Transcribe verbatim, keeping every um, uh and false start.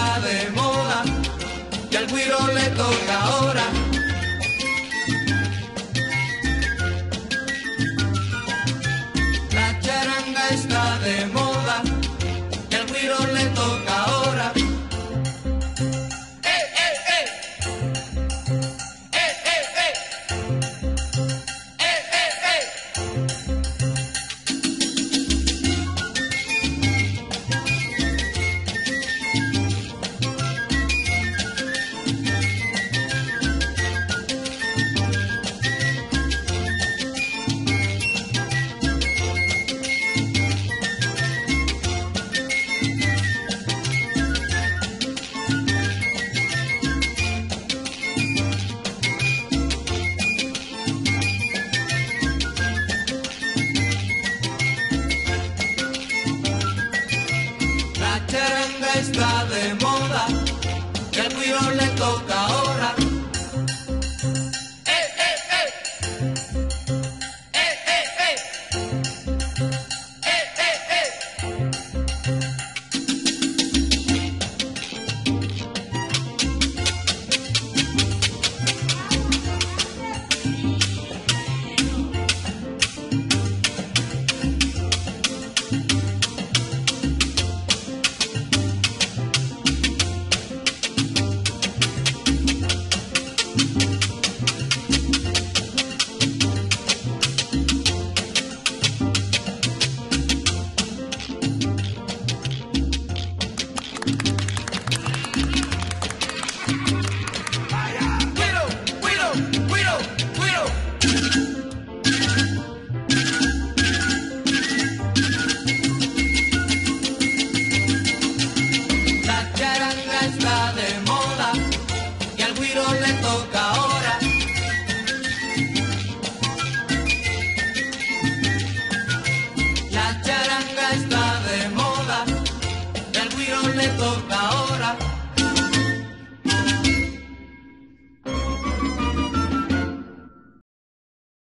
está de moda y al güiro le toca ahora. La charanga está de moda y al güiro le toca ahora. ¡Eh, eh, eh! ¡Eh, eh, eh! ¡Eh, eh, eh! La charanga está de moda y al güiro le toca